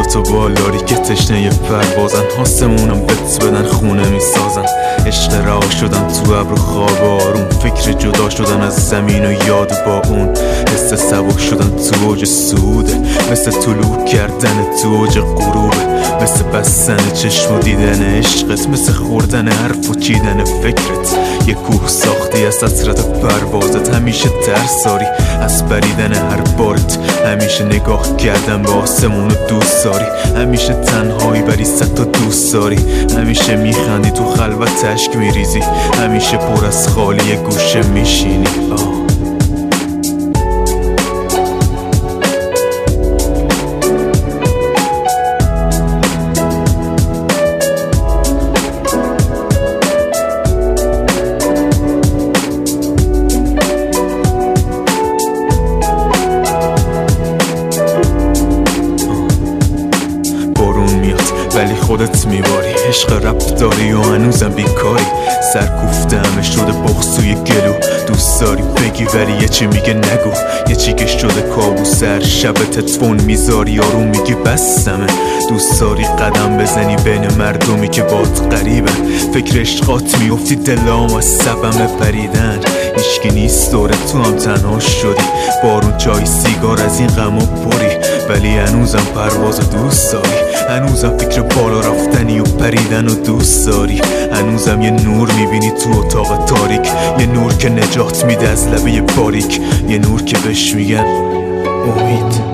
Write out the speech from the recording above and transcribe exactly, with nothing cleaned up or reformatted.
تا بالاری که تشنه پروازن، آسمونم بت بدن خونه میسازن. عشق رها شدن تو ابر و خواب آروم، فکر جدا شدن از زمین و یاد با اون. حس سبک شدن تو اوج سوده، مثل طلوع کردن تو اوج غروبه، مثل بستن چشم و دیدن عشقت، مثل خوردن حرف و چیدن فکرت. یه کوه ساختی از حسرت پروازت، همیشه ترساری از پریدن هر بارت، همیشه نگاه کردن به آسمون و دوست داری، همیشه تنهایی ولی صد تا دوست داری، همیشه میخندی تو خلوت اشک میریزی، همیشه پر از خالی گوشه میشینی. آه ولی خودت میباری، عشق رب داری و هنوزم بیکاری. سرکوفته همه شده بغض و یه گلو، دوست داری بگی ولی یه چی میگه نگو. یه چی که شده کابوس، هر شب تلفن میذاری آروم میگی بستمه. دوست داری قدم بزنی بین مردمی که باد غریبن، فکر عشقات میافتی دلام از سبم پریدن. هیچکی نیست دوره تو هم تنها شدی، بارون چای سیگار از این غم و پری، ولی هنوزم پرواز دوست داری، هنوزم فکر بالا رفتنی و پریدن و دوست داری، هنوزم یه نور میبینی تو اتاق تاریک، یه نور که نجات میده از لبه باریک، یه نور که بهش میگن امید.